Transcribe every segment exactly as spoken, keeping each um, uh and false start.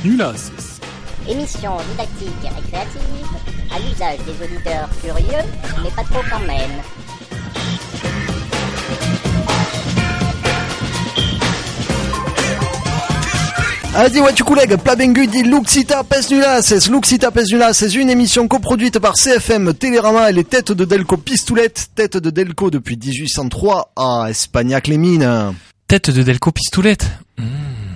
Nulas. Émission didactique et récréative, à l'usage des auditeurs curieux, mais pas trop quand même. Adi watu collègues, plabengu di Luxita Pes Nulas. Luxita Pes Nulas, c'est une émission coproduite par C F M Télérama et les têtes de Delco Pistoulette, tête de Delco depuis dix-huit cent trois à Espagnac-les-Mines. Tête de Delco Pistoulette. Mmh.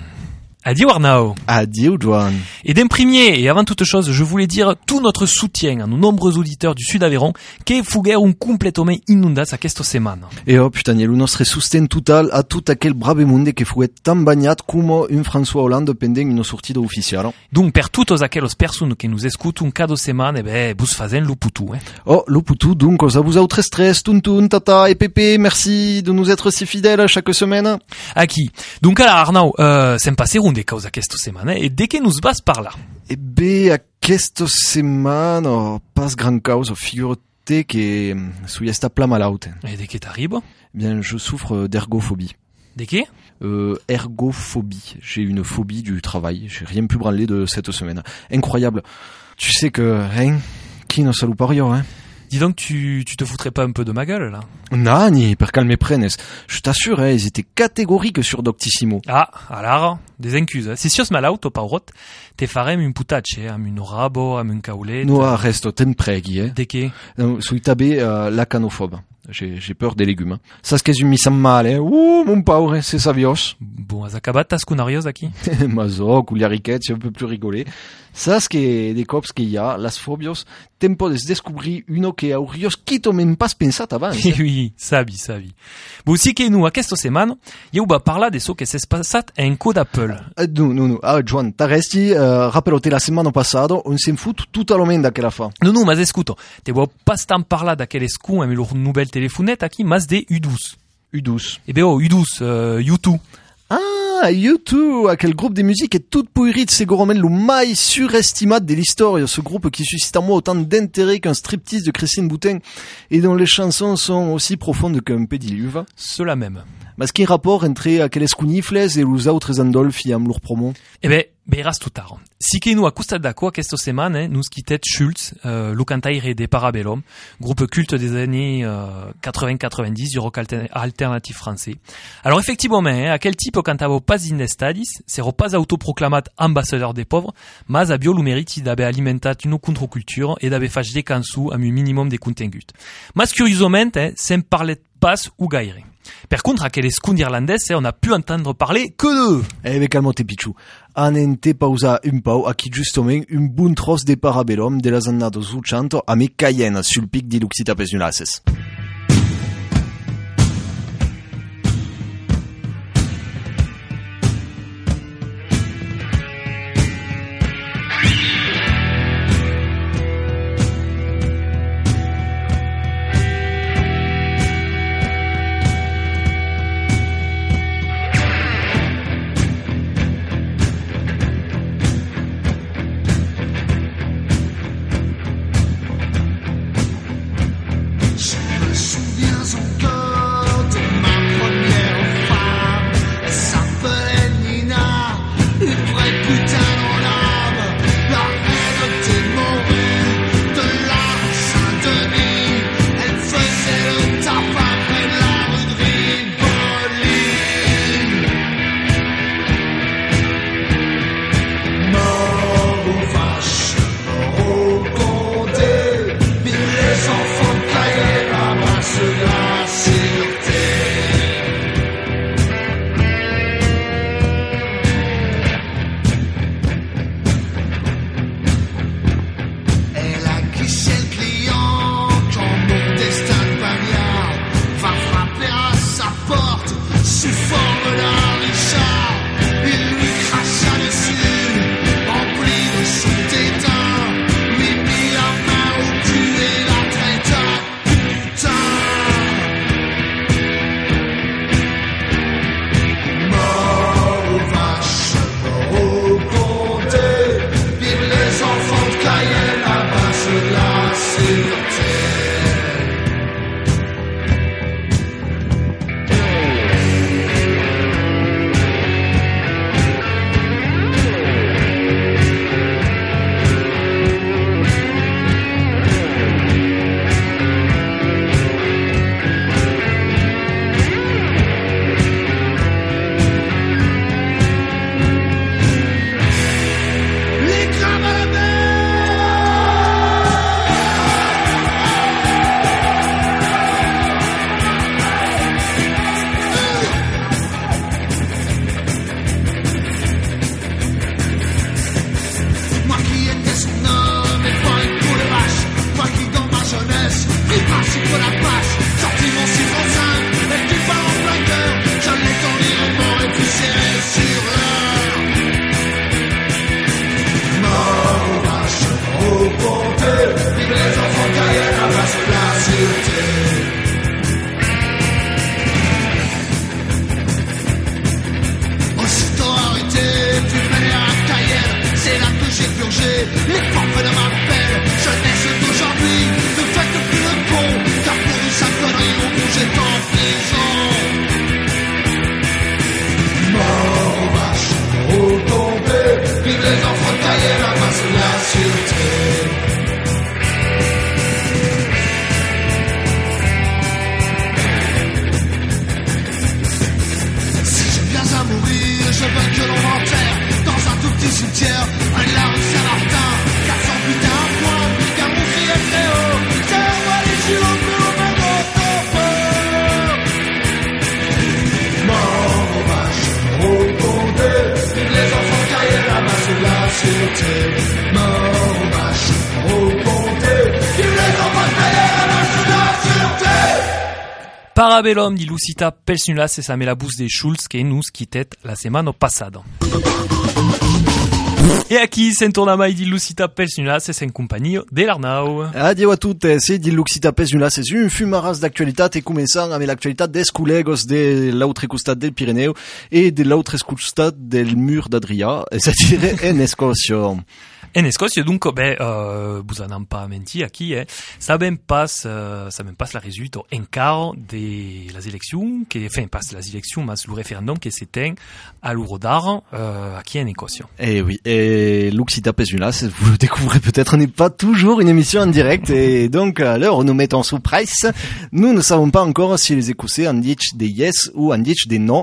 Adieu Arnaud. Adieu Joan. Et d'un premier, et avant toute chose, je voulais dire tout notre soutien à nos nombreux auditeurs du Sud Aveyron che fugheron completamente inundats aquesta setmana. E oh putain, il nostre susten total a tout aquel bravemunde che fu tan bagnat come un François Hollande pendent una sortida ufficiale. Donc per tutos aqueles personnes que nous escutent cada setmana, eh ben, bus fazen lo putu, eh. Oh, lo putu, donc, ça vous a autre stress, Tuntun, Tata et Pépé, merci de nous être si fidèles chaque semaine. Aquí. Donc alors Arnaud, euh, sem passerun de causa aquesta setmana, e de que nous vas parlar? Eh bé, aquesta setmana, oh, pas gran cause, figure-te que sous esta pla malaute. Et de que t'arrive? Bien, je souffre d'ergophobie. De que? Euh, ergophobie. J'ai une phobie du travail. J'ai rien pu branler de cette semaine. Incroyable. Tu sais que, hein, qui ne salut pas rien, hein. Dis donc, tu, tu te foutrais pas un peu de ma gueule, là? Nani, per calme prenes. Je t'assure, hein, ils étaient catégoriques sur Doctissimo. Ah, alors, des incuses. Si sios malaut o paurot, te farem un putache, am un rabo, am un caulet. No, resto, ten pregui, hein. De que? Non, sui tabé, euh, lacanophobe. J'ai, j'ai peur des légumes, hein. Ça, qu'est-ce que mi sam mal, hein. Ouh, mon pauvre, c'est savios. Bon, az acabat tas cunarios aquí? Mazo, culiariquet, si on peut plus rigoler. Ça, ce qui est des cops qu'il y a, las fobios, tempo de se découvrir uno que aurios quito même pas pensat abans. Eh oui, sabi, sabi. Bon, si que nous, aquesta setmana, iau va parlar de so que s'es passat en co d'Apple. Uh, no, no, no. Ah, Joan, t'arresti, uh, rappello-te la setmana passada, on s'en fout totalment d'aquella fa. Non, non, mas escuto, te vau pas tant parlar d'aquel escou amb leur nouvelle telefonette aquí, mas de U douze. U douze. Eh ben, oh, U douze, euh, U deux. Ah, U deux, quel groupe de musique est toute pourrite, c'est goromène le mai surestimat de l'histoire, ce groupe qui suscite en moi autant d'intérêt qu'un striptease de Christine Boutin, et dont les chansons sont aussi profondes qu'un pédiluve. Cela même. Mais ce qui est rapport entre aquelles escunifles et les autres Andolfi am leur promo? Eh ben, beras tout tard. Si que nous a costat d'acco aquesta setmana, nous quittet Schultz, euh, lo cantaire des Parabellum, groupe culte des années euh, quatre-vingts quatre-vingt-dix du rock alter- alternatif français. Alors effectivement, hein, à quel type cantavo pas in estadis, sero pas autoproclamat ambassadeur des pauvres, mas abio lo meriti d'abe alimentat une contre-culture et d'abe fach des cançons am un minimum de contingut. Mas curiosament, hein, sem parlet pas ou gaire. Per contre, à quel escun irlandais, on a pu entendre parler que de... Eh ben, calmote, Pichou. Anente pausa un pau, a qui justement un bon tros de Parabellum de las annados vuitanta a me Cayenne sul pic di Luxita Pes Nulas. du cimetière, un de la rue Saint-Martin, quatre cents putains un point, puis qu'un mon ciel très haut, ça envoie les chiots plus au même au mort aux vaches, au condé, les enfants carrière là-bas sur la sûreté. Mort aux vaches, au condé, les enfants carrière là-bas sur la sûreté. Parabellum di Lucita Pelsnulas e siamo la bus de Schulz che nus quitet la settimana passata. E a chi sentono mai di Lucita Pelsnulas e in compagnia dell'Arnau. Adio a tutte, se di Lucita Pelsnulas es un fumaras d'actualitat e començant avec l'actualitat des collegos de l'autre costat del Pirineu e de l'autre costat del mur d'Adria, c'est-à-dire en Escocia. En Escocia, dunque, beh, uh, vous n'en pas menti à qui, eh, ça ben passe, uh, ça ben passe la résultat en quart de las élections, qui, enfin, passe las élections, mais le référendum qui s'éteint à l'Eurodar, uh, aquí en Escocia. Eh oui, et Lucita Pelsnulas, vous le découvrez peut-être, n'est pas toujours une émission en direct, et donc, à l'heure où nous mettons sous presse, nous ne savons pas encore si les Écossais en disent des yes ou en disent des non.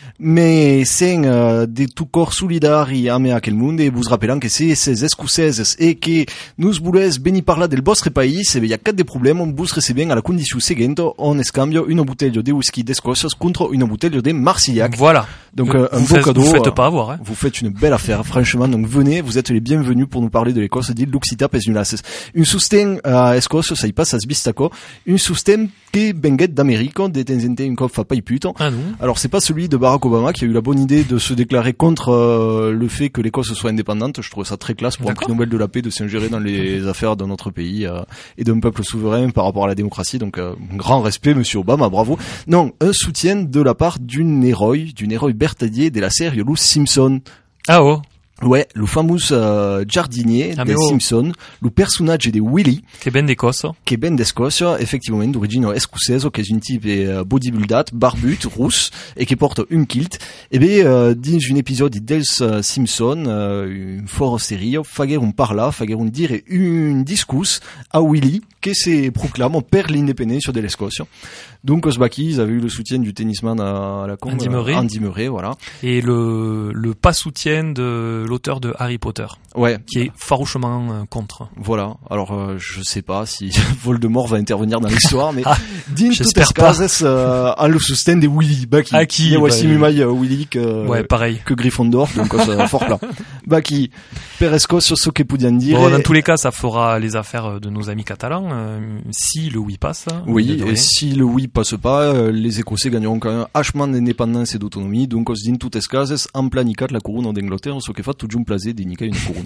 Mais c'est uh, de tout corps solidari ame aquel monde et vous rappelant que c'est ces escocaises et que nous voulons béni parler del vostre pays, il y a quatre des problèmes, vous recevez à la condition seguinte, on escambio une bouteille de whisky d'Escosse contre une bouteille de Marcillac. Voilà. Donc vous, un vous beau faites, cadeau. Vous faites pas avoir, hein. Vous faites une belle affaire, franchement. Donc venez, vous êtes les bienvenus pour nous parler de l'Écosse, dit Lucita Pelsnulas. Une soutien à Escosse, ça y passe à Sbistaco, une soutien qui benguet d'Amérique, de temps en temps, une fois pas y putain. Ah non. Alors c'est pas celui de Barack Obama qui a eu la bonne idée de se déclarer contre euh, le fait que l'Écosse soit indépendante. Je trouve ça très classe pour un prix Nobel de la paix de s'ingérer dans les affaires de notre pays euh, et d'un peuple souverain par rapport à la démocratie. Donc euh, un grand respect, Monsieur Obama, bravo. Non, un soutien de la part d'une héroïne, d'une héroïne bertadier de la série Lou Simpson. Ah oh. Ouais, le fameux euh, jardinier ah, des oh. Simpsons, le personnage de Willy, che ben d'Écosse, che ben d'Escosse, effectivement d'origine escossese, che è un type euh, bodybuildat, barbut, rousse, et qui porte un kilt. Et bien, euh, dans un épisode dels uh, Simpson, euh, une fort série, faguer un parla, faguer un dire un discours à Willy, qui se proclame per l'indépendance de l'Escosse. Donc, Osbaki, ils avaient eu le soutien du tennisman à la con, Andy Murray. Euh, Andy Murray, voilà. Et le, le pas soutien de l'auteur de Harry Potter. Ouais. Qui est farouchement euh, contre. Voilà. Alors, euh, je sais pas si Voldemort va intervenir dans l'histoire, mais ah, din j'espère pas. Cases, euh, a le soutien de Willy. Baki. Ah, qui? Il y a aussi bah, Mumai euh, Willy que, ouais, pareil. que Gryffondor, donc euh, fort plat. Baki. Peresco sur ce que poudian dire. Bon, dans tous les cas, ça fera les affaires de nos amis catalans, euh, si le oui passe. Oui, et si le oui passe pas, euh, les Écossais gagneront quand même hachement d'indépendance et d'autonomie, donc os din toutes les cases, en planicat la couronne d'Angleterre, ce qui fait tout un plaisir d'indiquer une couronne.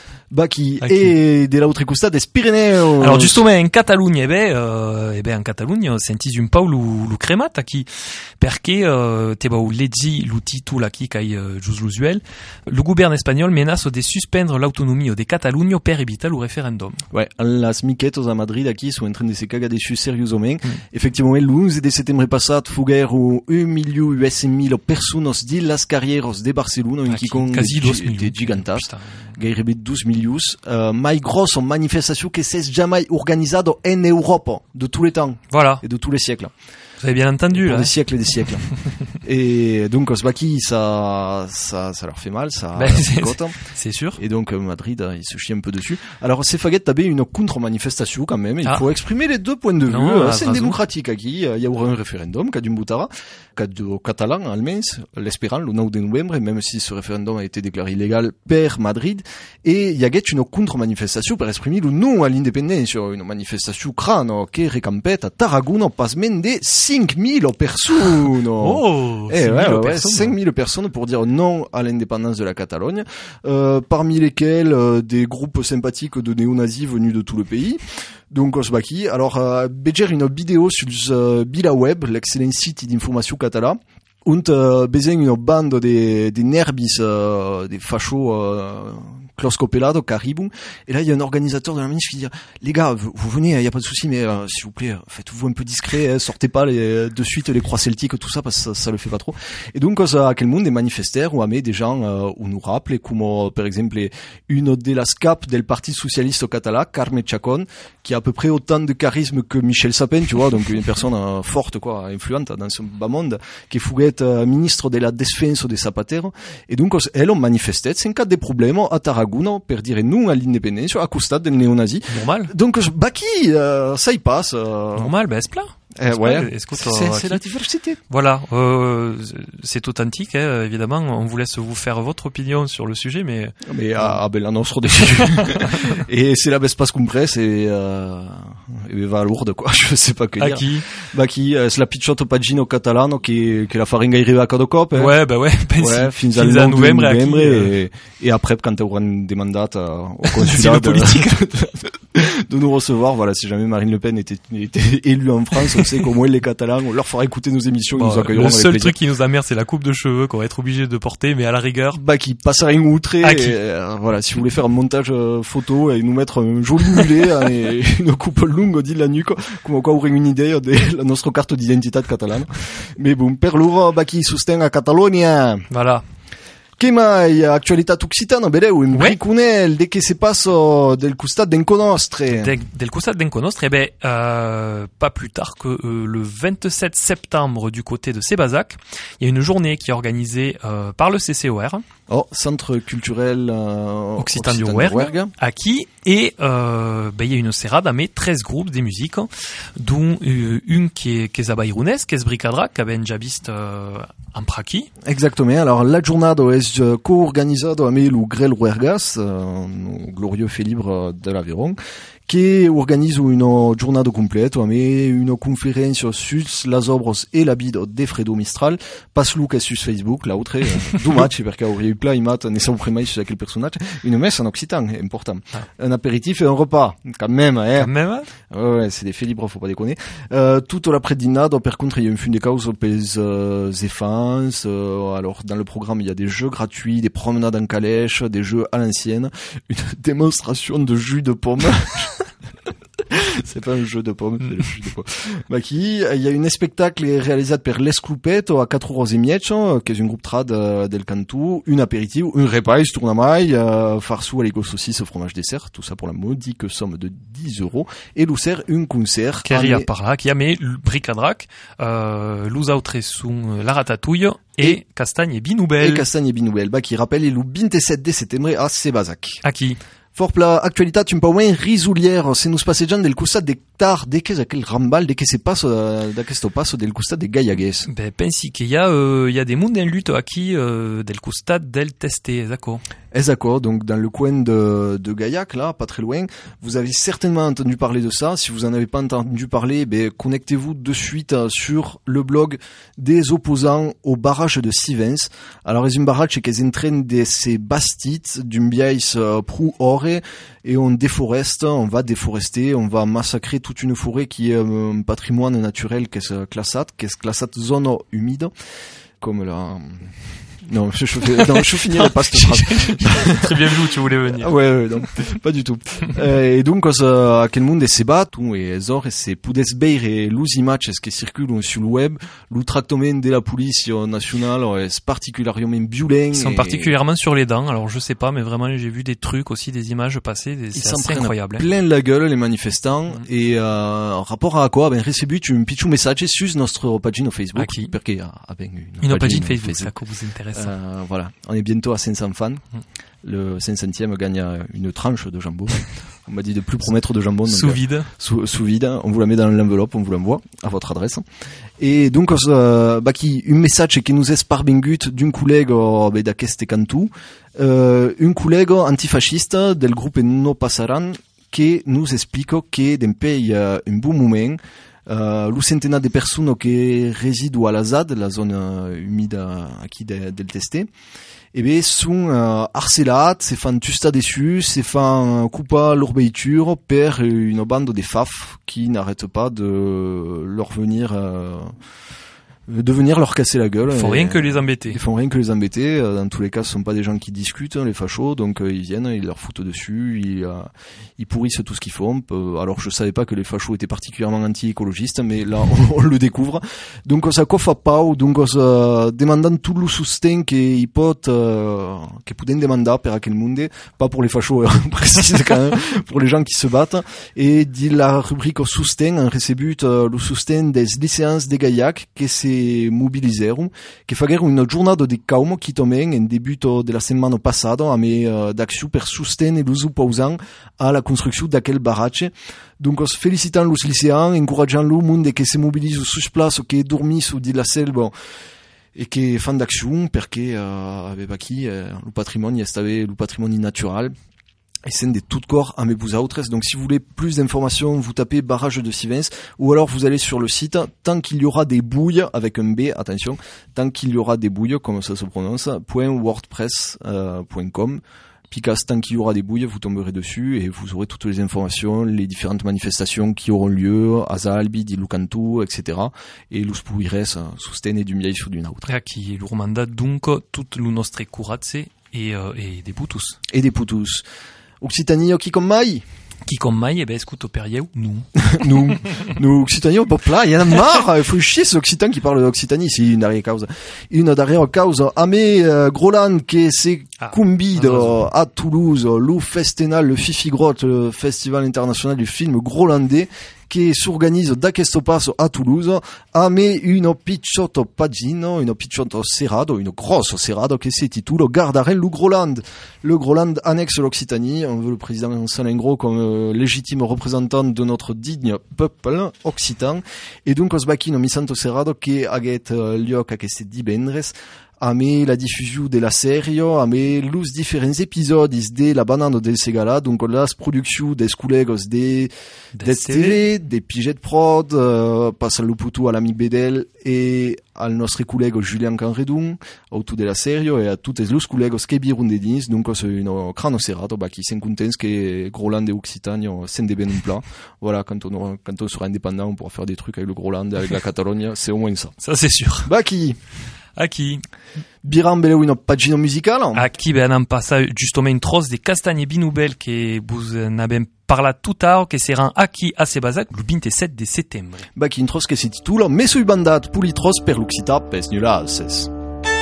Baki okay. Et de l'autre costat des Pyrénées. Alors justement en Catalunya, eh ben, euh, eh ben en Catalunya sentís un pau lu, lu cremat aquí, perché euh, te vau leggi lu títol aquí kai uh, just l'usuel, le gouvernement espagnol menace de suspendre l'autonomie de Catalunya per evitar le référendum. Ouais, las miquetos a Madrid aquí sont en train de se cagar dessus sérieusement. Mm. Effectivement, le onze de settembre passat fugueron un milió u es mil personas de las carrieros de Barcelona, un quicon quasi dos milions. De gigantas, gairebé douze milions. Uh, mai grosse manifestation que s'est jamais organisée en Europe de tous les temps. Voilà. Et de tous les siècles. Vous avez bien entendu, pour là. Des siècles et des siècles. Et donc, Osbaki, ça, ça, ça leur fait mal, ça, ben, c'est, c'est sûr. Et donc, Madrid, ils se chient un peu dessus. Alors, c'est Faguet t'avait une contre-manifestation, quand même. Il ah. faut exprimer les deux points de vue. Non, euh, c'est une démocratique, aquí. Il y a eu un référendum, qu'a du Boutara, qu'a du catalan, almenys, l'espérant, le neuf de novembre, même si ce référendum a été déclaré illégal per Madrid. Et il y a une contre-manifestation pour exprimer le non à l'indépendance. Une manifestation crâne, qui récampette à Tarragona, passement de cinq mille personnes. Oh, eh, ouais, ouais, personnes. cinq mille personnes pour dire non à l'indépendance de la Catalogne, euh, parmi lesquels euh, des groupes sympathiques de néo-nazis venus de tout le pays. Donc, Osbaki. Alors, euh, Béger une vidéo sur euh, Bilaweb, l'excellent site d'information catalan, und euh, besoin une bande des, des nervis, euh, des fachos, euh, Clos Copelado, Caribou. Et là, il y a un organisateur de la manif qui dit, les gars, vous, vous venez, il y a pas de souci, mais euh, s'il vous plaît, faites-vous un peu discret, hein, sortez pas les, de suite les croix celtiques, tout ça, parce que ça, ça le fait pas trop. Et donc, à quel monde des manifesteurs ou amé des gens euh, où nous rappelent, comme euh, par exemple une de las cap del Parti Socialiste català, Carme Chacón, qui a à peu près autant de charisme que Michel Sapin, tu vois, donc une personne euh, forte, quoi, influente dans ce bas monde, qui est Fuguet euh, ministre de la Defensa de Zapatero. Et donc, elle, on manifestait, c'est un cas des problèmes à Tarragona, per dire non à l'indépendance, à costat del néo-nazi. Normal. Donc, bah qui, euh, ça y passe. Euh... Normal, ben, c'est plein. Eh, ouais. Est-ce que c'est, c'est la diversité. Voilà, euh, c'est authentique, hein, évidemment. On vous laisse vous faire votre opinion sur le sujet, mais mais ah, ah ben la nostre des et c'est la Vespas Compress et euh, et va lourde quoi. Je sais pas que dire. À qui? Bah qui? C'est la Picciotto Pagino Catalano qui qui la faringa arriva a cada cop. Eh? Ouais, bah ouais. Ben ouais, si, fins al novembre et et après quand tu auras des mandats au consulat politique de nous recevoir. Voilà, si jamais Marine Le Pen était était élue en France, on sait qu'au moins les Catalans, on leur fera écouter nos émissions, bon, ils nous accueilleront. Le seul truc qui nous emmerde, c'est la coupe de cheveux qu'on va être obligé de porter, mais à la rigueur. Bah, qui passe à rien outré. Ah, qui... euh, voilà, si vous voulez faire un montage euh, photo et nous mettre un joli mulet hein, et une coupe longue dit la nuque, comme quoi aurez une idée de la notre carte d'identité catalane. Mais bon, per loro, bah, qui soutient à Catalonia. Voilà. Che mai actualitat occitana, beleu, un ouais. briconel, de che se passo del costat d'Enco Nostre. De, del costat d'Enco Nostre, eh ben, euh, pas plus tard que euh, le vingt-sept septembre du côté de Sébazac, il y a une journée qui est organisée euh, par le C C O R. Oh, Centre culturel euh, Occitan du Rouergue, à qui et euh, ben il y a une serrade avec treize groupes de musique, dont euh, une qui est qui est Zabairounès, qui est Bricadrac, qui avait un jabiste euh, en praki. Exactement. Alors la jornada est uh, co-organisada avec le Grel Rouergas, euh, glorieux fait libre de l'Aveyron, qui organise une giornata completa avec une conférence sur las obras et la vida de Fredo Mistral. Passe-le que sur Facebook, l'autre, deux matchs, parce qu'il y a eu plein de matchs, ne savons pas sur quel personnage. Une messe en occitan, important. Ah. Un apéritif et un repas, quand même, hein. Quand même. Ouais, ouais, c'est des faits libres, faut pas déconner. Euh, toute l'après-dinade, par contre, il y a une fin de cause pour les euh, enfants. Euh, alors, dans le programme, il y a des jeux gratuits, des promenades en calèche, des jeux à l'ancienne, une démonstration de jus de pomme. C'est pas un jeu de pommes, c'est le jeu de pommes. Bah, qui, il y a un spectacle réalisé par Les Clupetto à quatre euros et mietch, qui est un groupe trad euh, del Cantu, une apéritif, un repas, tournamaille, euh, farceau, aligo saucisse, fromage dessert, tout ça pour la modique somme de dix euros, et l'ouser, un concert. Qui arrive par là, qui a mis bric-à-drac, euh, l'ousa outressun, la ratatouille, et, et castagne et binoubel. Et castagne et binoubel, bah, qui rappelle les loups vingt-sept de septembre à Sébazac. À qui? For la actualitat un peu moins risoulière, se nous passeggiant del costat de tar, de qu'est aquel rambal, de que se passe, d'aquesto passo del costat de Gaillagues. Ben, pensi qu'il y a, euh, il y a des mondes en lutte à qui, euh, del costat del testé, d'accord? D'accord, donc dans le coin de, de Gaillac, là, pas très loin, vous avez certainement entendu parler de ça. Si vous en avez pas entendu parler, ben, connectez-vous de suite sur le blog des opposants au barrage de Sivens. Alors, c'est un barrage qui entraîne de ces bastites d'une biais prou ore, et on déforeste, on va déforester, on va massacrer toute une forêt qui est un patrimoine naturel qui est classat, qui est classat zone humide, comme la... Non, je, je, non, je finirai pas cette phrase. Très bien vu où tu voulais venir. Ouais, ouais, non, pas du tout. Euh, et donc, à quel monde se bat, et zor, et c'est pudes beir et lus images qui circulent sur le web, le tractement de la police nationale est particulièrement violent. Ils sont et... particulièrement sur les dents, alors je sais pas, mais vraiment, j'ai vu des trucs aussi, des images passer, des... c'est assez incroyable. Ils s'en prennent plein la gueule, les manifestants, mmh. et, euh, en rapport à quoi, ben, recevut un petit message sur notre page Facebook. À qui? Parce qu'il y a, une, une page Facebook, Facebook. C'est ça que vous intéresse. Euh, voilà, on est bientôt à cinq cents fans. Mmh. Le cinq centième gagne une tranche de jambon. On m'a dit de plus promettre de jambon. Sous vide. Sous, sous vide. On vous la met dans l'enveloppe, on vous l'envoie à votre adresse. Et donc, euh, bah, qui, un message qui nous est parvengut d'un collègue, euh, bah, d'aqueste cantu, euh, un collègue antifasciste del groupe No Passaran, qui nous explique que d'un pays, euh, un bon moment, Uh, le centenar de personnes qui résident à la Z A D, la zone uh, humide aquí de, del Testé, eh bien, sont uh, harcelats, se fan tusta dessus, se fan uh, couper leur voiture par une bande de F A F qui n'arrête pas de leur venir uh, de venir leur casser la gueule. Ils font rien que les embêter. Ils font rien que les embêter. Dans tous les cas, ce sont pas des gens qui discutent, les fachos, donc euh, ils viennent, ils leur foutent dessus, ils, euh, ils pourrissent tout ce qu'ils font. Alors je savais pas que les fachos étaient particulièrement anti-écologistes, mais là on, on le découvre. Donc ça coffre pas, donc ça demandant tout le soutien qui pot euh, qui pouden demander per aquel monde, pas pour les fachos précise quand même, pour les gens qui se battent. Et dit la rubrique soutien en recebut euh, le soutien des lycéens de Gaillac qui se mobiliseram, che faguero una giornata di calma qui tomen en debut de la settimana passata a me uh, d'acció per sostenere l'uso pausant a la construction d'aquel barrage. Donc, os felicitant los lycéens, encourageant le monde que se mobilise sus place, que dormissent di la selva et que fan d'action, perché uh, aveva qui uh, le patrimonio estava le patrimonio naturel. Et c'est de tout corps à mes vousautres. Donc si vous voulez plus d'informations, vous tapez barrage de Sivens, ou alors vous allez sur le site, tant qu'il y aura des bouilles, avec un B, attention, tant qu'il y aura des bouilles, comme ça se prononce, .wordpress point com. Picas, tant qu'il y aura des bouilles, vous tomberez dessus et vous aurez toutes les informations, les différentes manifestations qui auront lieu, à Zalbi, di Lucantu, et cetera. Et los pourrires sostenere du miei sur du nautre. E qui lo manda donc toutes le nostre curazze et, euh, et des putus. Et des putus. Occitanie, qui comme mai? Qui comme mai, eh ben, écoute, au Perieu, nous. nous, nous, Occitanie, bon, là, il y en a marre, il faut chier ce Occitan qui parle d'Occitanie, c'est une derrière cause. Une derrière cause, Amé, euh, Groland, qui s'est ah, combi à Toulouse, le Festinal, le Fifi Grotte, le Festival international du film grolandais, che si organizza da questo passo a Toulouse, a me una picciotto pagina, una picciotto serrado, une grosse serrado che si titula Gardaren le Groland. Le Groland annexe l'Occitanie. On veut le président Salengro comme euh, légitime représentant de notre digne peuple occitan. Et donc, os bacchino mi santo serrado che aget uh, lloc a questi divendres a me la diffusion de la série, a me los différents épisodes de la banane del Segala, donc las productions des collègues de des télé, des pigeons de prod, euh, passe le puto à l'ami Bedel et al nostre collègue Julien Canredun, autour de la série et à tous les collègues qui birun de dins, donc c'est une crâne serrate, bah qui sont contents que Groland et Occitanie s'en dében un plat. Voilà, quand on quand on sera indépendant, on pourra faire des trucs avec le Groland, avec la Catalogne, c'est au moins ça. Ça c'est sûr. Bah qui A qui Biram beleu pagina musicale. A qui ben on passe justement une trosse des castagnes binoubel que vous n'avez parlé tout à l'heure, que sera a qui a se basac le vingt-sept de septembre. Bah qui une trosse que se titula Mesui bandat pulitros per l'Occita pes nula ses.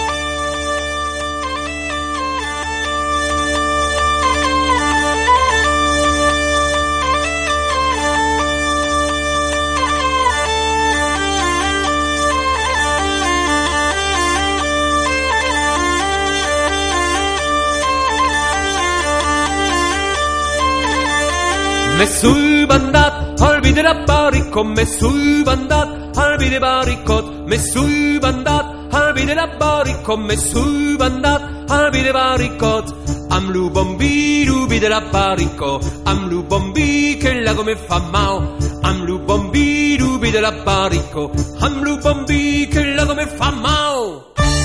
Mesui bandat, albi de la barrico, mesui bandat, albi de barricot, mesui bandat, albi de la barrico, mesui bandat, albi de barricot. Am lu bombi, rubi de la barrico, am lu bombi che lago me fa mau, am lu bombi, rubi de la barrico, am lu bombi che lago me fa mau.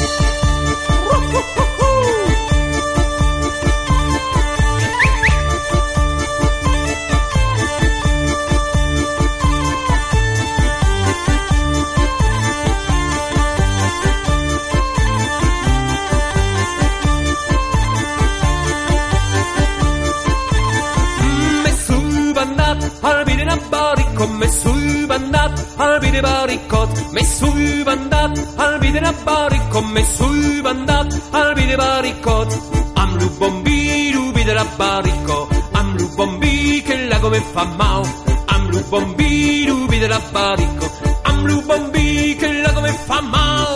Albi de la barricot, mesui bandat, albi de barricot, mesui bandat, albi de la barricot, mesui bandat, albi de barricot. Am lu bombi, rubi de la barricot, am lu bombi che lago me fa mau, am lu bombi, rubi de la barricot, am lu bombi che lago me fa mau.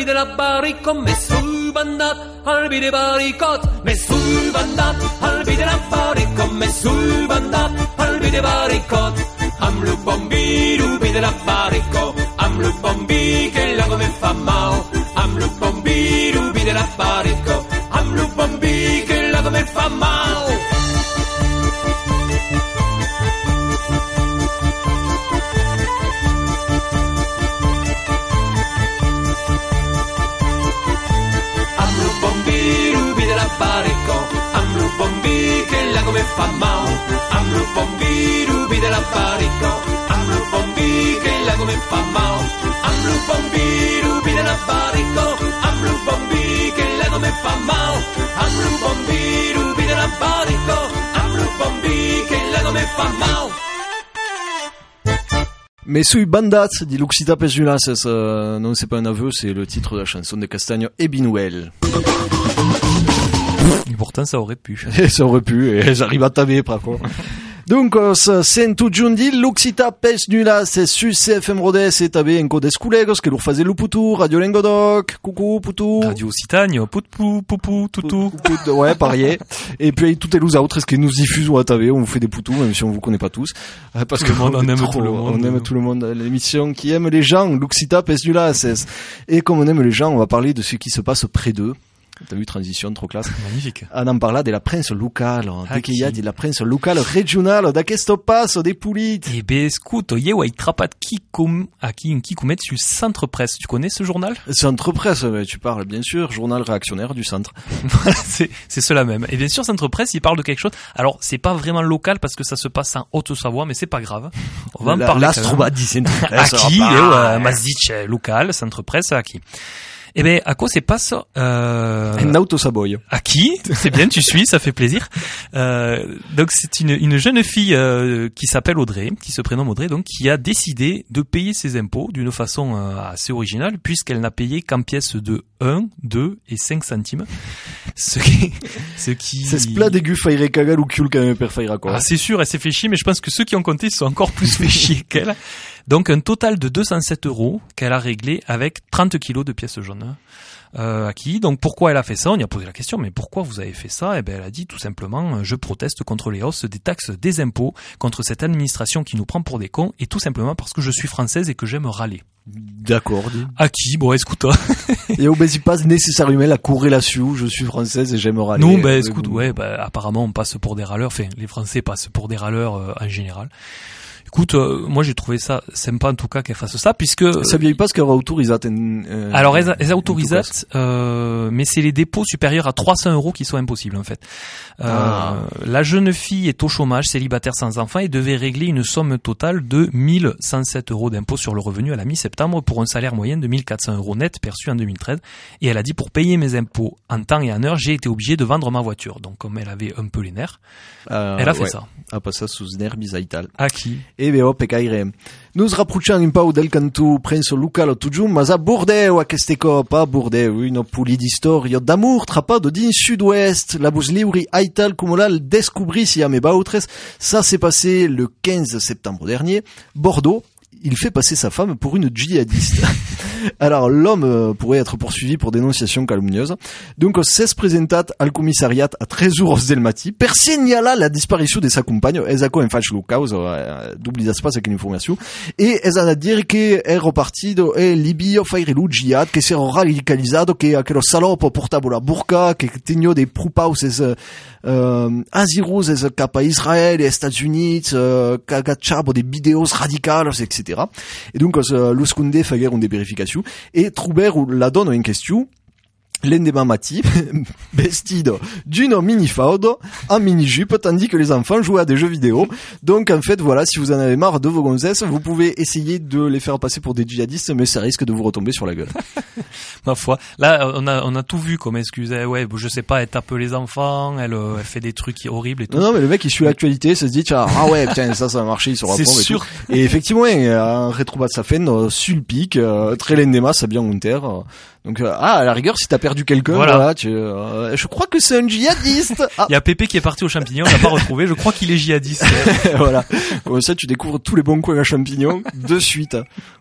vide la baricco, me sul bandat, al vide baricot, me sul bandat, al vide la baricco, me sul bandat, al vide baricot. Am lu bombi, lu vide la baricco, am lu bombi, che la come fa mau, am lu bombi, lu vide la baricco, am lu bombi, che la come fa mau. Amlu bombi che la come fa mau, amlu bombi rubi della barico, amlu bombi che la come fa mau, amlu bombi rubi della barico, amlu bombi che la come fa mau, amlu bombi rubi della barico, amlu bombi che la come fa mau. Mais sous Bandat, dit Luxita Pesula, c'est ça, non c'est pas un aveu, c'est le titre de la chanson de Castagne et Binouel. Et pourtant ça aurait pu. Et ça aurait pu, et j'arrive à taber, par contre. Donc, c'est tout jundi, Luxita Pesula, c'est su C F M Rodez, et taber enco des colegos, que l'on faisait le poutou, Radio Lengodoc, coucou, poutou. Radio Occitanie, poupou, poupou, toutou. Ouais, pareil. Et puis, tout est nous autres, est-ce que nous diffusons à taber, on vous fait des poutous, même si on vous connaît pas tous. Parce que on, on aime trop, tout le monde. On aime tout le monde. L'émission qui aime les gens, Luxita Pesula, c'est, et comme on aime les gens, on va parler de ce qui se passe près d'eux. T'as vu, transition, trop classe. Magnifique. On en parla de la presse locale. Dès qu'il y a de la presse locale, régionale, da questo passo, des poulites. Eh ben, scuto, io hai trapat chi com, a chi, chi commet su Centre Presse. Tu connais ce journal? Centre Presse, tu parles, bien sûr, journal réactionnaire du centre. Voilà, c'est, c'est cela même. Et bien sûr, Centre Presse, il parle de quelque chose. Alors, c'est pas vraiment local parce que ça se passe en Haute-Savoie, mais c'est pas grave. On va en parler. L'astroba di Centre Presse. A chi, eh, Mazdic, local, Centre Presse, a chi. Eh ben, à quoi c'est passe euh... Un auto-saboy. À qui? C'est bien, tu suis, ça fait plaisir. Euh, donc c'est une, une jeune fille euh, qui s'appelle Audrey, qui se prénomme Audrey, donc qui a décidé de payer ses impôts d'une façon euh, assez originale, puisqu'elle n'a payé qu'en pièces de un, deux et cinq centimes. Ce qui, ce qui. C'est ce plat dégueu faire cagal ou cul quand même per faire quoi. Ah, c'est sûr, elle s'est fait chier, mais je pense que ceux qui ont compté se sont encore plus fait chier qu'elle. Donc un total de deux cent sept euros qu'elle a réglé avec trente kilos de pièces jaunes. Euh, à qui? Donc pourquoi elle a fait ça? On lui a posé la question, mais pourquoi vous avez fait ça? Eh ben elle a dit tout simplement, je proteste contre les hausses des taxes, des impôts, contre cette administration qui nous prend pour des cons, et tout simplement parce que je suis française et que j'aime râler. D'accord. Dit. À qui? Bon, écoute. Et au basi pas nécessairement la corrélation, je suis française et j'aime râler. Non, ben écoute, ouais, ben apparemment on passe pour des râleurs, enfin les Français passent pour des râleurs euh, en général. Écoute, euh, moi j'ai trouvé ça sympa en tout cas qu'elle fasse ça, puisque ça vieillit pas ce qu'elle a autorisé. Euh, alors elle, elle a autorisé, euh, mais c'est les dépôts supérieurs à trois cents euros qui sont impossibles en fait. Euh, ah. La jeune fille est au chômage, célibataire sans enfant, et devait régler une somme totale de mille cent sept euros d'impôt sur le revenu à la mi-septembre pour un salaire moyen de mille quatre cents euros net perçu en deux mille treize. Et elle a dit, pour payer mes impôts en temps et en heure, j'ai été obligée de vendre ma voiture. Donc comme elle avait un peu les nerfs, euh, elle a fait ouais. ça. Ah, pas ça sous nerfs bizaital. À qui? E beh, pe caire. Nous rapprochiamo un po' del canto prenso locale tutto, ma a Bordeaux, a queste copa, Bordeaux, une puli di storia d'amour trapado din sud-ouest, la bus liuri aital come la descubri si a me bautres. Ça s'est passé le quinze septembre dernier. Bordeaux, il fait passer sa femme pour une djihadiste. Alors, l'homme euh, pourrait être poursuivi pour dénonciation calomnieuse. Donc, s'est presentat al commissariat a tres euros del matí per signalar la disparition de sa compagne. Es acco en faig lo causa, euh, d'oblidas pas aquella informació. Et es a dir que è repartido e libio faire lo jihad, que s'è radicalizado, que aquello salopo portavo la burka, que teño de prupaus es uh, aziros es cap a Israel e Estats Units, uh, cagachabo de videos radicals, et cetera. Et donc, uh, lo scunde faguer un de verificació. Et Troubert la donne en question l'endemain matí, vestido d'une minifaude en mini-jupe, tandis que les enfants jouaient à des jeux vidéo. Donc en fait, voilà, si vous en avez marre de vos gonzesses, vous pouvez essayer de les faire passer pour des djihadistes, mais ça risque de vous retomber sur la gueule. Ma foi, là on a on a tout vu comme excuse. Ouais, je sais pas, elle tape les enfants, elle, elle fait des trucs horribles et tout. Non, non, mais le mec il suit l'actualité, ça se dit tiens, ah ouais, tiens, ça ça a marché, il se C'est sûr. Et, et effectivement, un retrouvat sa fin sur le pic, très l'endemain, ça bien monter. Donc euh, ah, à la rigueur, si t'as perdu quelqu'un, voilà, voilà tu, euh, je crois que c'est un djihadiste. Ah. Il y a Pépé qui est parti aux champignons, on l'a pas retrouvé. Je crois qu'il est djihadiste. Voilà. Comme ça, tu découvres tous les bons coins à champignons de suite.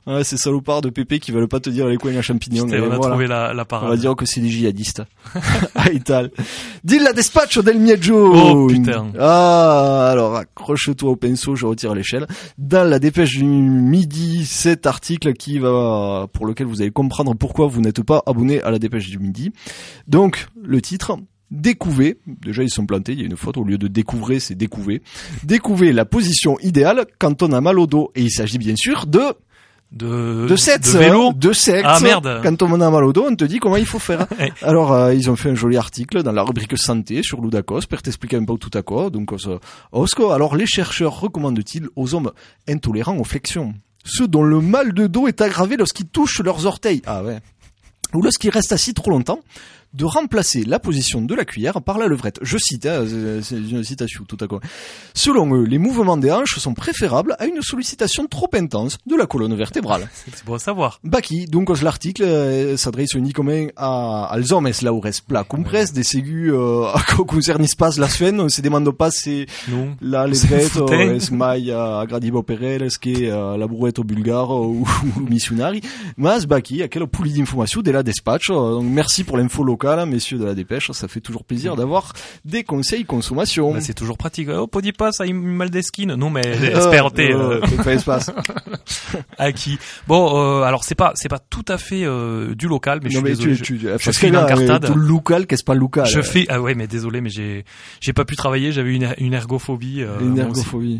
Ouais, ces salopards de Pépé qui veulent pas te dire les coins à champignons. Putain, on a voilà. trouvé la, la parade. On va dire que c'est des djihadistes. Ah, Ital. Dis la despacho del Miaggio. Oh, putain. Ah, alors, accroche-toi au pinceau, je retire l'échelle. Dans la dépêche du midi, cet article qui va, pour lequel vous allez comprendre pourquoi vous n'êtes pas abonné à la dépêche du midi. Donc, le titre. Découvez, déjà ils sont plantés, il y a une faute, au lieu de découvrir, c'est découvez. Découvez la position idéale quand on a mal au dos. Et il s'agit bien sûr de... De, de sexe, de vélo. de sexe. Ah merde. Quand on a mal au dos, on te dit comment il faut faire. Alors, euh, ils ont fait un joli article dans la rubrique santé sur Ludacos, pour t'expliquer un peu tout à quoi. Donc, euh, Osco, alors les chercheurs recommandent-ils aux hommes intolérants aux flexions, ceux dont le mal de dos est aggravé lorsqu'ils touchent leurs orteils, ah ouais, ou lorsqu'ils restent assis trop longtemps, de remplacer la position de la cuillère par la levrette. Je cite, hein, c'est une citation tout à quoi. Selon eux, les mouvements des hanches sont préférables à une sollicitation trop intense de la colonne vertébrale. C'est bon à savoir. Baki, donc l'article euh, s'adresse uniquement à als hommes laures pla compress des ségus euh, a concernis pas la sfen, on se demande pas si Non. la levrette euh, es mai a gradibo perel, est-ce que euh, la brouette au bulgare ou, ou missionari. Mas Baki, à quelle poulie d'information de la dispatch. Euh, donc merci pour l'info locale, messieurs de la dépêche, ça fait toujours plaisir d'avoir des conseils consommation. Bah, c'est toujours pratique. Oh, pas dis pas, ça il mal des skins. Non, mais espérité. Euh, euh, pas espace. À qui? Bon, euh, alors c'est pas, c'est pas tout à fait euh, du local, mais non, je suis mais désolé. Tu, tu, je, tu, je fais une incartade. Tout local, qu'est-ce pas local? Je fais, ah ouais, mais désolé, mais j'ai, j'ai pas pu travailler, j'avais une, une ergophobie. Euh, une ergophobie.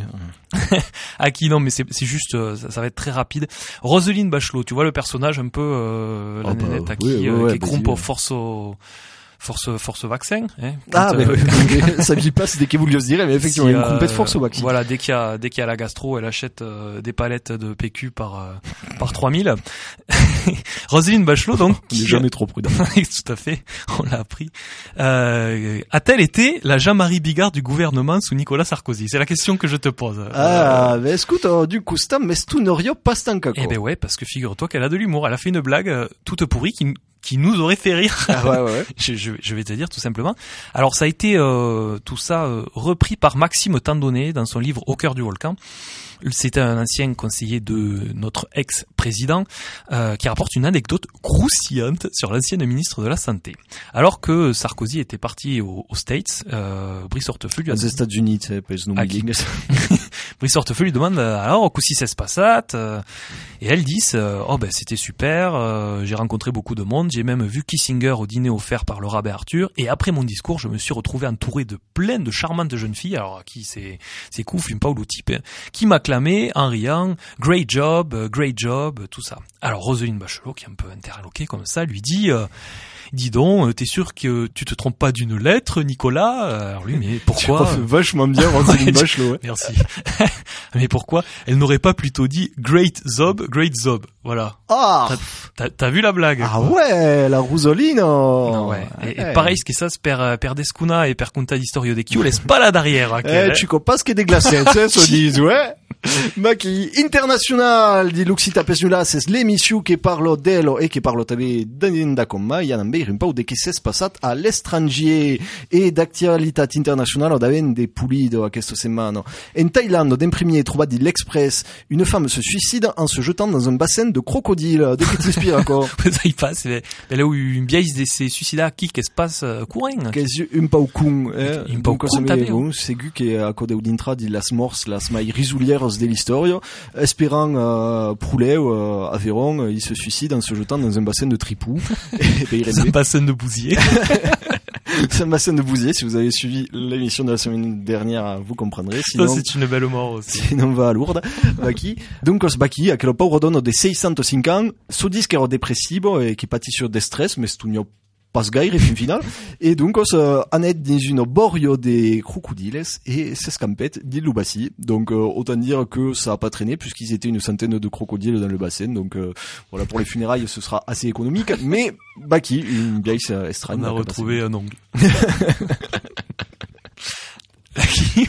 À qui? Non, mais c'est, c'est juste, euh, ça, ça va être très rapide. Roselyne Bachelot, tu vois le personnage un peu, euh, la oh, nénette bah, à qui, oui, euh, ouais, qui bah, groupe oui. au force au, force, force vaccin, hein. Ah, Quand, mais euh, ça vit pas, c'est dès qu'il voulait se dire, mais effectivement, si, il y a une euh, complète force au vaccin. Voilà, dès qu'il y a, dès qu'il y a la gastro, elle achète euh, des palettes de P Q par, euh, par trois mille. Roselyne Bachelot, donc. On n'est qui, jamais trop prudent. tout à fait, on l'a appris. Euh, a-t-elle été la Jean-Marie Bigard du gouvernement sous Nicolas Sarkozy? C'est la question que je te pose. Ah, mais écoute, oh, du coup, stam, mais tu n'aurais pas stanka, quoi. Eh ben ouais, parce que figure-toi qu'elle a de l'humour. Elle a fait une blague euh, toute pourrie qui, qui nous aurait fait rire. Ah ouais, ouais, ouais. je, je, je vais te dire tout simplement. Alors ça a été euh, tout ça euh, repris par Maxime Tandonnet dans son livre Au cœur du volcan. C'était un ancien conseiller de notre ex-président euh, qui rapporte une anecdote croustillante sur l'ancienne ministre de la Santé. Alors que Sarkozy était parti aux, aux States, euh, Brice Hortefeux lui a aux États-Unis, tu sais, pas les snowmobiling. Brice Hortefeux lui demande alors qu'est-ce qui s'est passé euh, et elle dit euh, oh ben c'était super, euh, j'ai rencontré beaucoup de monde, j'ai même vu Kissinger au dîner offert par le rabbin Arthur, et après mon discours je me suis retrouvé entouré de plein de charmantes jeunes filles, alors qui c'est c'est cool, fume pas ou type, hein, qui m'acclamaient en riant great job, great job, tout ça. Alors Roselyne Bachelot, qui est un peu interloquée comme ça, lui dit euh, dis donc, t'es sûr que tu te trompes pas d'une lettre, Nicolas? Alors lui, mais pourquoi? Tu vachement bien, Roselyne Bachelot, ouais. Merci. Mais pourquoi elle n'aurait pas plutôt dit Great Zob, Great Zob? Voilà. Ah! T'as, t'as, t'as vu la blague? Ah quoi. Ouais, la Rosoline. Oh. Non, ouais. Et, ouais. et pareil, ce qui ça, per, per descuna et per conta d'historio de Q, laisse pas là derrière. Hein, eh, tu comprends ce qui est déglacé, tu sais, se disent, ouais. Maki international di Luxita Pesnula, c'est l'émission qui parle d'elle et qui parle també d'Inda Comma, il y a un peu un peu de qui s'est passé à l'étranger et d'actualité internationale d'avent des poulies de cette semaine. En Thaïlande, d'un premier trouvé dit l'Express, une femme se suicide en se jetant dans un bassin de crocodile. De qui t'inspire encore? Ça y passe, mais là où une vieille s'est suicidée à qui qu'est-ce se passe courant? Qu'est-ce un peu con, hein? Un peu con, t'as vu? C'est gu qui à côté d'intra dit las morses, las mailles risoulières de l'histoire, espérant euh, Proulet ou euh, Aveyron, il se suicide en se jetant dans un bassin de tripou. C'est un bassin de bousier. C'est un bassin de bousier. Si vous avez suivi l'émission de la semaine dernière, vous comprendrez. Sinon, ça, c'est une belle mort aussi. Sinon, on va à Lourdes. Baki. Donc, ce Baki, à quel pauvre donne des soixante-cinq ans, so disent qu'elle est dépressive et qui pâtit sur des stress, mais c'est une pas gaire, fin final. Et donc, on se aneth dans une borio des crocodiles et s'escampette des Lubassi. Donc, euh, autant dire que ça a pas traîné puisqu'ils étaient une centaine de crocodiles dans le bassin. Donc, euh, voilà, pour les funérailles, ce sera assez économique. Mais, Baki, une vieille estrane. On a retrouvé un ongle.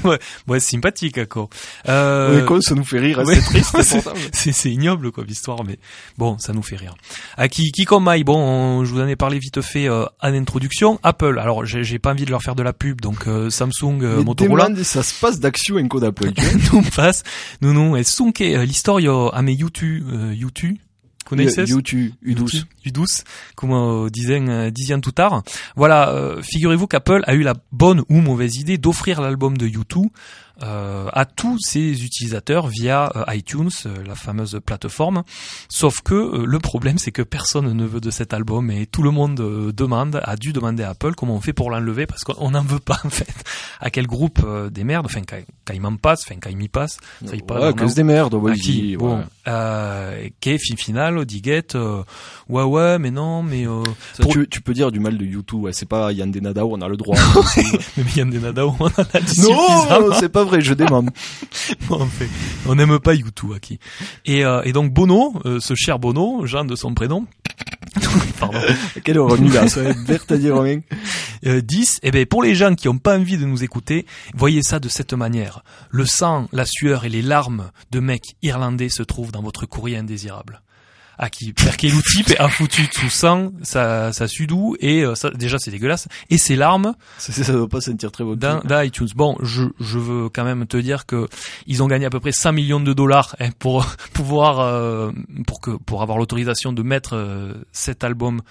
ouais, ouais, c'est sympathique, quoi. Euh, Oui, quoi, ça nous fait rire, ouais, c'est triste, c'est c'est, pour ça. c'est, c'est ignoble, quoi, l'histoire, mais bon, ça nous fait rire. À qui, qui comme maille, bon, on- je vous en ai parlé vite fait euh, en introduction. Apple, alors j'ai, j'ai pas envie de leur faire de la pub, donc euh, Samsung, euh, Mais Motorola, demande, ça se passe d'action en code Apple, tu vois. nous passe, nous, nous, et sunke euh, l'istorio a me YouTube, euh, YouTube, connaissez? YouTube, U douze. U douze, comme euh, disaient, euh, disaient tout tard. Voilà, euh, figurez-vous qu'Apple a eu la bonne ou mauvaise idée d'offrir l'album de U deux euh, à tous ses utilisateurs via euh, iTunes, euh, la fameuse plateforme. Sauf que euh, le problème, c'est que personne ne veut de cet album et tout le monde euh, demande, a dû demander à Apple comment on fait pour l'enlever parce qu'on n'en veut pas en fait. À quel groupe euh, des merdes, enfin quand, quand il m'en passe, enfin quand il m'y passe, ça y passe. Ouais, que se démerde, À ouais, qui dis, bon, ouais. euh, qui fin final, diguette, euh, ouais ouais, mais non, mais euh, Ça, pour- tu, tu peux dire du mal de YouTube, ouais, c'est pas Yann Denadao, on a le droit. mais Yann Denadao, on en a dit suffisamment. Non, c'est pas vrai, je demande. Bon, en fait, on n'aime pas U deux, Aki. Et, euh, et donc Bono, euh, ce cher Bono, Jean de son prénom, pardon, Quelle horreur, là, ça va être vert à dire, Romain. euh, dix, eh ben pour les gens qui ont pas envie de nous écouter, voyez ça de cette manière. Le sang, la sueur et les larmes de mecs irlandais se trouvent dans votre courrier indésirable. À qui perché l'outil a foutu tout sang, ça, ça sudou et euh, ça, déjà c'est dégueulasse et ses larmes Ça, ça doit pas sentir très bon. dans, dans iTunes. Bon, je, je veux quand même te dire que ils ont gagné à peu près cent millions de dollars hein, pour pouvoir euh, pour que pour avoir l'autorisation de mettre euh, cet album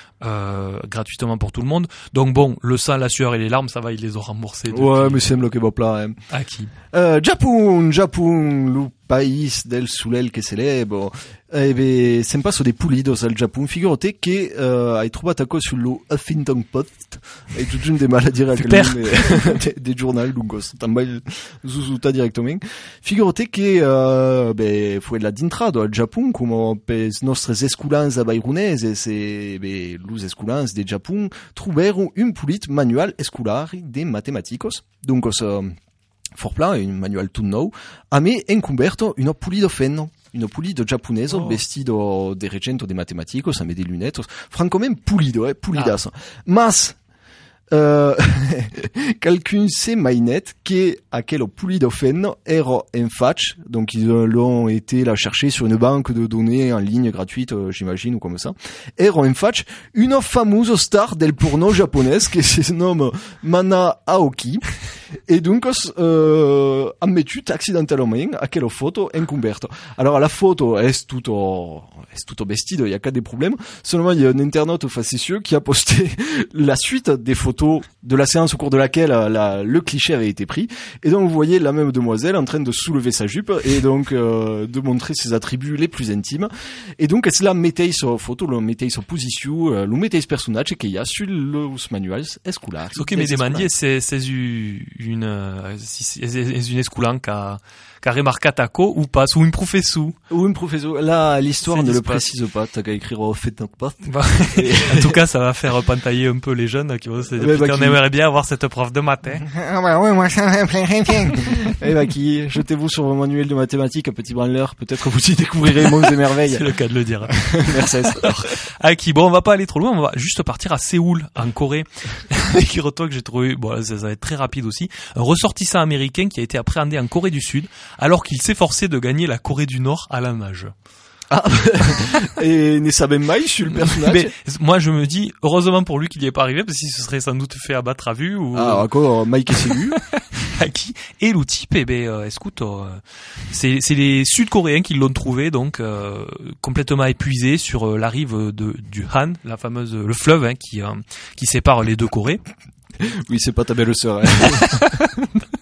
euh, gratuitement pour tout le monde. Donc bon, le sang, la sueur et les larmes, ça va, ils les ont remboursés. Depuis. Ouais, mais c'est bloqué bop là, hein. À qui? Euh, Japon, Japon, le pays del sulel que célèbre. Eh ben, sempre so dei pulidos al Japon. Figurate che uh, hai trovato sullo Huffington Post e tutto un de mal a dire anche dei, dei giornali lungo também zuzuta direttamente. Figurate che uh, be foi la d'intrado al Japon come pes nostres esculans a baironeses e be lus esculans de Japon troveram un pulit manual escolar de matematicos. Donc uh, Forplan è un manual tout nou, a me encumberto una pulido fenno, una pulido giapponeso, oh. Vestido de regento de matematicos, a me de lunetos, francamente pulido, eh, pulidas. Ah. Mas, uh, calcun se mainet che aquello pulido fenno ero en fac, donc ils l'ont été la chercher sur une banque de données en ligne gratuite, euh, j'imagine, ou comme ça. Ero en fac une famoso star del porno japonese che si nomme Mana Aoki. Et donc, euh, ammettu accidentalmente aquella foto encumberto. Alors, la photo est tutto, est tutto vestido, il y a qu'à des problèmes. Seulement, il y a un internaute facétieux qui a posté la suite des photos de la séance au cours de laquelle la, le cliché avait été pris. Et donc, vous voyez la même demoiselle en train de soulever sa jupe et donc, euh, de montrer ses attributs les plus intimes. Et donc, cela mettait sur photo, le mettait sur position, le mettait sur personnage qu'il y a sur le manual escolar. Ok, mais demandiez, c'est, c'est une, euh, si c'est une esculan qui a, qui a remarqué taco ou pas, ou une professeur. Ou une professeur. Là, l'histoire c'est ne le pas. précise pas. T'as qu'à écrire au fait notre poste. Bah, en tout cas, ça va faire pantailler un peu les jeunes qui vont se dire, bah, putain, qui... on aimerait bien avoir cette prof de maths, hein. Ah bah ouais, moi ça me plairait bien. Eh bah qui, jetez-vous sur vos manuels de mathématiques, petit branleur. Peut-être vous y découvrirez mondes et merveilles. C'est le cas de le dire. Merci. Ah, qui, bon, on va pas aller trop loin, on va juste partir à Séoul, en Corée. Qui retourne que j'ai trouvé, bon, ça, ça va être très rapide aussi. Un ressortissant américain qui a été appréhendé en Corée du Sud, alors qu'il s'efforçait de gagner la Corée du Nord à la nage. Ah, et ne savait maille sur le personnage. Mais moi je me dis heureusement pour lui qu'il y est pas arrivé parce qu'il se serait sans doute fait abattre à vue ou ah encore Mike s'est vu à qui et le type eh ben euh, écoute euh, c'est c'est les Sud-Coréens qui l'ont trouvé donc euh, complètement épuisé sur euh, la rive de du Han, la fameuse le fleuve hein, qui euh, qui sépare les deux Corées. Oui, c'est pas ta belle sœur. Hein.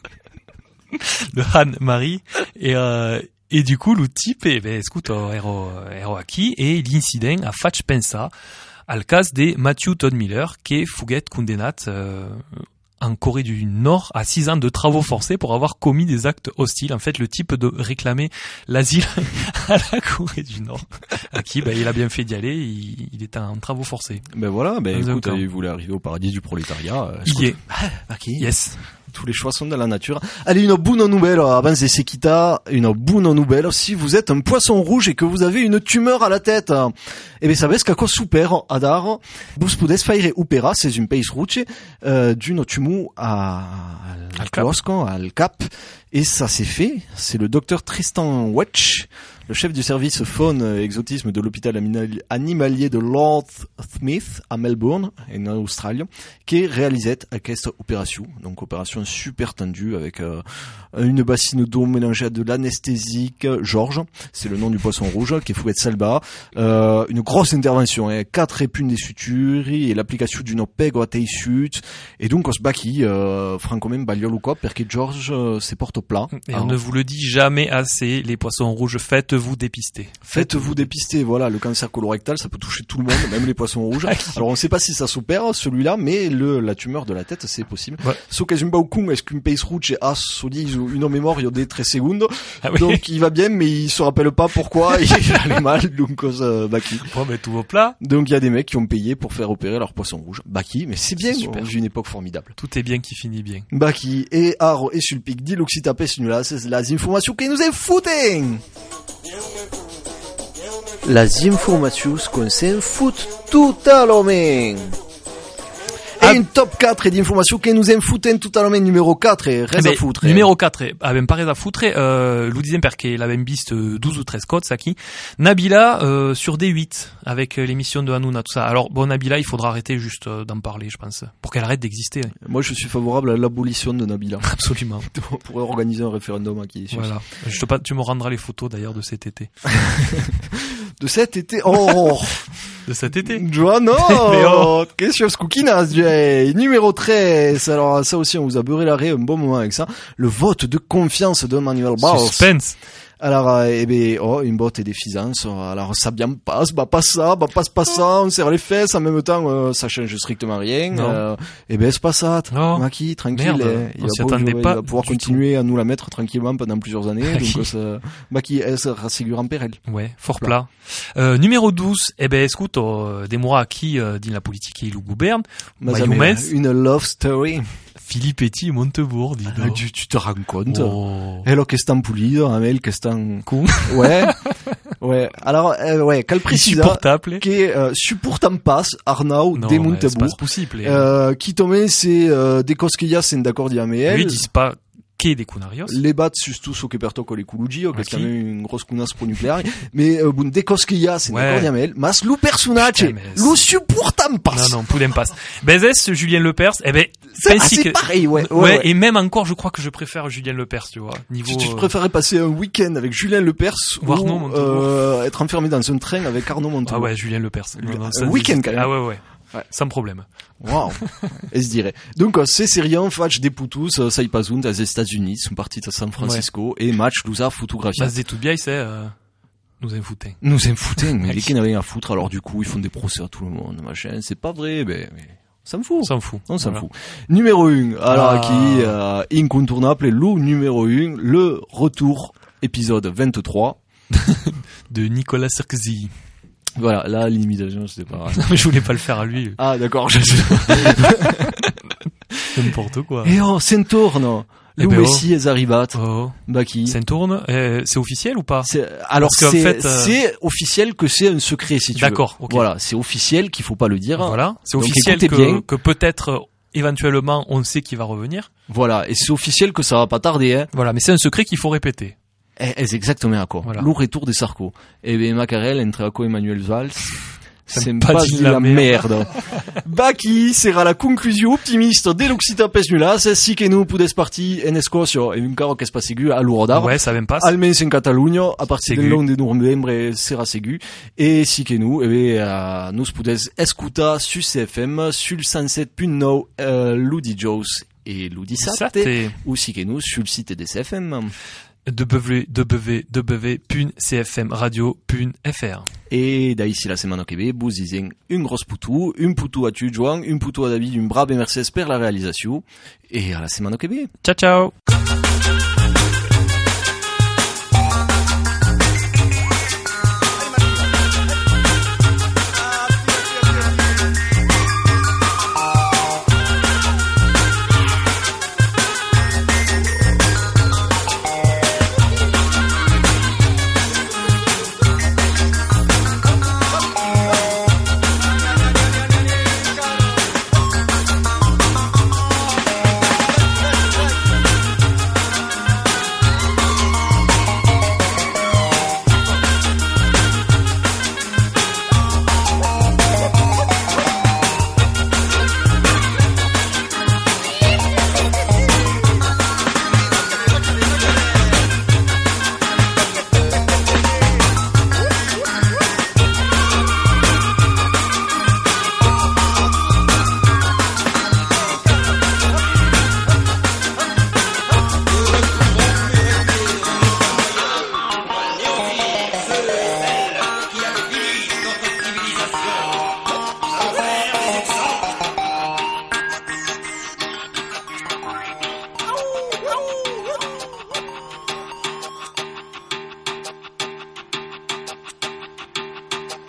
Le Han Marie et euh, et du coup le type eh ben écoute ero ero aquí et l'incident a fatch pensa al cas de Matthew Todd Miller qui fuguet condenat euh, en Corée du Nord à six ans de travaux forcés pour avoir commis des actes hostiles. En fait, le type de réclamer l'asile à la Corée du Nord. À qui, ben, il a bien fait d'y aller, il, il est en travaux forcés. Ben voilà, ben Dans écoute, il voulait arriver au paradis du prolétariat. Euh, il y est. Ah, ok. Yes. tous les choix sont dans la nature. Allez, une bonne nouvelle, avant de se quitter, une bonne nouvelle, si vous êtes un poisson rouge et que vous avez une tumeur à la tête, eh bien, savez ce qu'à quoi super, adar, vous pouvez faire opérer, c'est une pays rouge, euh, d'une tumeur à, al cap, al cap, et ça s'est fait, c'est le docteur Tristan Wetch, le chef du service faune et exotisme de l'hôpital animalier de Lord Smith à Melbourne, en Australie, qui réalisait cette opération. Donc opération super tendue avec euh, une bassine d'eau mélangée à de l'anesthésique. Georges, c'est le nom du poisson rouge, qui est fouet de Salba. Euh, une grosse intervention, hein, quatre épunes des sutures et l'application d'une pègre à teissut. Et donc on se baki, euh, franco même baliol ou quoi, parce que Georges euh, se porte plat. Et alors, on ne vous le dit jamais assez, les poissons rouges, faites-vous dépister. Faites-vous dépister, voilà, le cancer colorectal, ça peut toucher tout le monde, même les poissons rouges. Alors on ne sait pas si ça s'opère, celui-là, mais le, la tumeur de la tête, c'est possible. Ouais. Sauf que je pas au con, est-ce qu'une pays rouge est as, une mémoire, il y a des treize secondes. Ah oui. Donc il va bien, mais il se rappelle pas pourquoi il allait mal, donc, euh, baki. Bon, mais tout va plat. Donc il y a des mecs qui ont payé pour faire opérer leur poisson rouge. Baki, mais c'est bien, C'est super. J'ai une époque formidable. Tout est bien qui finit bien. Baki, et Aro, et Sulpic, dit l'oxytapé, c'est là, c'est la information qui nous est foutée. Les informations qu'on s'en fout totalement. Et Ah. une top quatre d'informations qui nous en foutent totalement. Numéro quatre, et reste Eh à ben, foutre. Numéro quatre, ah ben pas reste à foutre, euh, nous disons perché la même biste euh, douze ou treize codes, ça qui. Nabila, euh, sur D huit, avec euh, l'émission de Hanouna, tout ça. Alors, bon, Nabila, il faudra arrêter juste euh, d'en parler, je pense, pour qu'elle arrête d'exister. Hein. Moi, je suis favorable à l'abolition de Nabila. Absolument. Pour organiser un référendum à qui. Voilà. Je te pas, tu me rendras les photos d'ailleurs de cet été. De cet été, oh! De cet été. Joa, non! oh. Question Skoukinas, numéro treize. Alors, ça aussi, on vous a beurré l'arrêt un bon moment avec ça. Le vote de confiance de Manuel Valls. Suspense. Alors, euh, eh ben, oh, une botte et des fisances. Alors, ça bien passe, bah, pas ça, bah, passe pas ça, on serre les fesses, en même temps, euh, ça change strictement rien. Non. Euh, eh ben, c'est pas ça. Oh. Maki, tranquille. Merde. Eh, il, On va s'y pouvoir, attendait il pas va pouvoir du continuer à nous la mettre tranquillement pendant plusieurs années. Maki. Donc, ça, Maki, elle sera sécure en péril. Ouais, fort plat. Euh, numéro douze, eh ben, écoute, euh, des mois qui, euh, dit la politique et le gouverne. Mazamé, une love story. Philippe Petit, Montebourg, dis Ah, donc. tu, tu te rends compte? Oh. Hello, qu'est-ce que t'en pulido, Amel, qu'est-ce que t'en... Con. Ouais. Ouais. Alors, euh, ouais, quel précisa. Insupportable. Qui est, euh, supportant passe, Arnaud, Non, des mais c'est pas Montebourg. possible. Euh, qui tomait, c'est, euh, des cosquillas, c'est d'accord, dit Amel. Lui, ils disent pas qu'est des Cunarios. Les bats, sustus, au Keperto, con les Kouloudji, qui est quand Ok. même une grosse cunasse pro nucléaire. Mais, euh, bon, des cosquillas, c'est Ouais. d'accord, dit Amel. Mas, lou personnage, Putain, mais c'est- lou supportant passe. Non, non, Poulem passe. Bezès, Julien Lepers, eh ben, C'est ainsi assez que- pareil, ouais. Ouais, Ouais, ouais. et même encore, je crois que je préfère Julien Lepers, tu vois. Niveau, Tu, tu euh, préférais passer un week-end avec Julien Lepers Ou Arnaud ou Montebourg. euh, être enfermé dans un train avec Arnaud Montebourg. Ah ouais, Julien Lepers. Non, non, Un ça, week-end, c'est- quand même. Ah ouais, ouais. Ouais. Sans problème. Waouh. Elle se dirait. Donc, euh, c'est sérieux, match des Poutous, euh, ça y passe des États-Unis, sont partis à San Francisco, et match, nous a photographié. Base des tout bien, c'est, euh, nous en foutait. Nous en foutaient, mais les qui n'avaient rien à foutre, alors du coup, ils font des procès à tout le monde, machin, c'est pas vrai, mais, mais, ça me fout. On s'en fout. On s'en Voilà. fout. Numéro un, alors, Ah. qui, euh, incontournable, et loup numéro un, le retour, épisode vingt-trois. De Nicolas Sarkozy. Voilà, là, l'imitation, c'était pas... Non, mais je voulais pas le faire à lui. Ah, d'accord, je N'importe quoi. Et oh, Centaurne, Eh le ben, Messi est arrivé, Oh. Baki. Ça tourne, euh, c'est officiel ou pas? C'est, alors Parce qu'en c'est, fait, euh, c'est officiel que c'est un secret si tu veux. D'accord, ok. Voilà, c'est officiel qu'il faut pas le dire. Voilà. C'est Donc, officiel écoutez que, bien. que peut-être, euh, éventuellement, on sait qu'il va revenir. Voilà, et c'est officiel que ça va pas tarder. Hein. Voilà. Mais c'est un secret qu'il faut répéter. Eh, eh, c'est exactement à quoi. Voilà. Le retour des Sarko. Et ben Macarel entre à quoi Emmanuel Valls. C'est pas pas dit de la la merde. Baki sera la conclusion optimiste de l'Occità Pesnulas, si que nous pudes parti en Escocia et un caro que es pas ségu à l'Urodar. Ouais, ça même pas. Almenys en Catalunya, a partir de Ségu. l'on de novembre sera ségu. Et si que nous, eh ben, euh, nous pudes escutar sur C F M, sur le cent sept point neuf, euh, Ludi Joes et Ludi Ça, Sate, t'es ou si que nous, sur le site des C F M. w w w point c f m radio point f r. Et d'ici la semaine que vous disons une grosse poutou, une poutou à tu Joan, une poutou à David, une brave et merci per la réalisation. Et à la semaine que Ciao, ciao.